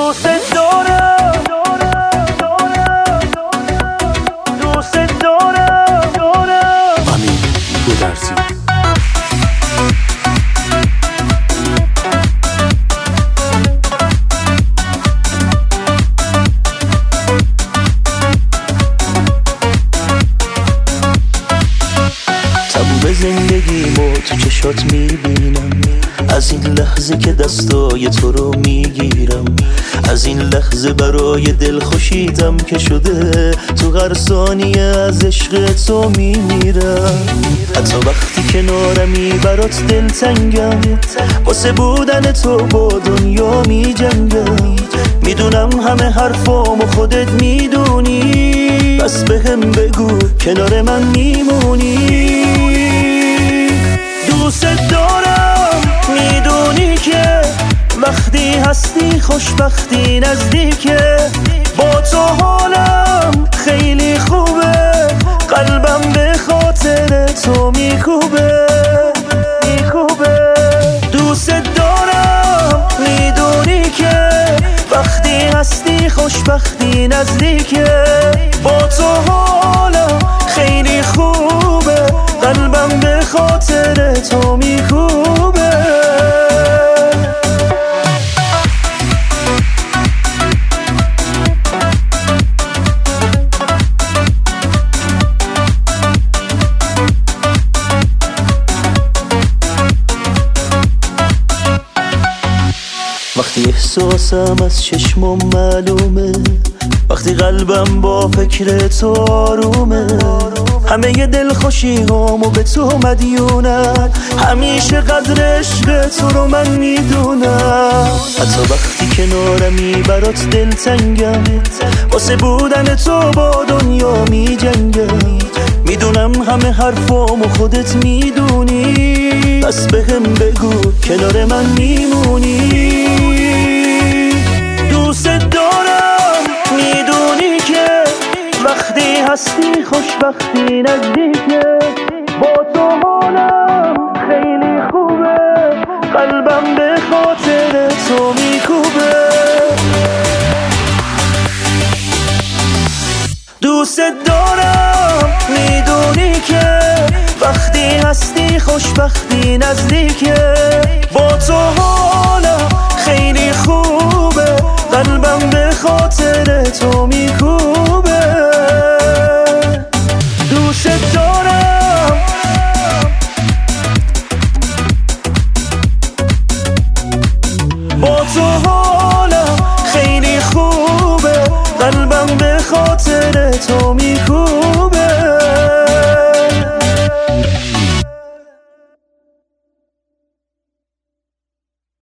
دوست دارم دوست دارم امین گودرزی. تموم زندگیمو تو چشات میبینم، از این لحظه که دستای تو رو میگیرم، از این لحظه برای دل خوشیدم که شده تو هر ثانیه از عشق تو میمیرم. حتی وقتی کنارمی برات دلتنگم، واسه بودن تو با دنیا میجنگم. میدونم همه حرفامو خودت میدونی، بس بهم بگو کنار من میمونی. دوست دارم میدونی که وقتی هستی خوشبختی نزدیکه، با تو حالم خیلی خوبه، قلبم به خاطر تو میکوبه. دوست دارم میدونی که وقتی هستی خوشبختی نزدیکه، با تو حالم خیلی خوبه، قلبم به خاطر تو میکوبه. وقتی احساسم از چشمم معلومه، وقتی قلبم با فکر تو آرومه، همه ی دل خوشی هامو به تو مدیونم، همیشه قدر عشق تو رو من میدونم. حتی وقتی کنارمی برات دلتنگم، واسه بودن تو با دنیا میجنگم. میدونم همه حرفامو خودت میدونی، بس بهم بگو کنار من میمونی. دوست دارم میدونی که وقتی هستی خوشبختی نزدیکه، با تو حالم خیلی خوبه، قلبم به خاطر تو میکوبه. دوست دارم میدونی که وقتی هستی خوشبختی نزدیکه، با تو حالم خیلی خوبه، قلبم به خاطر تو میکوبه. دوست دارم با تو حالم خیلی خوبه، قلبم به خاطر تو میکوبه.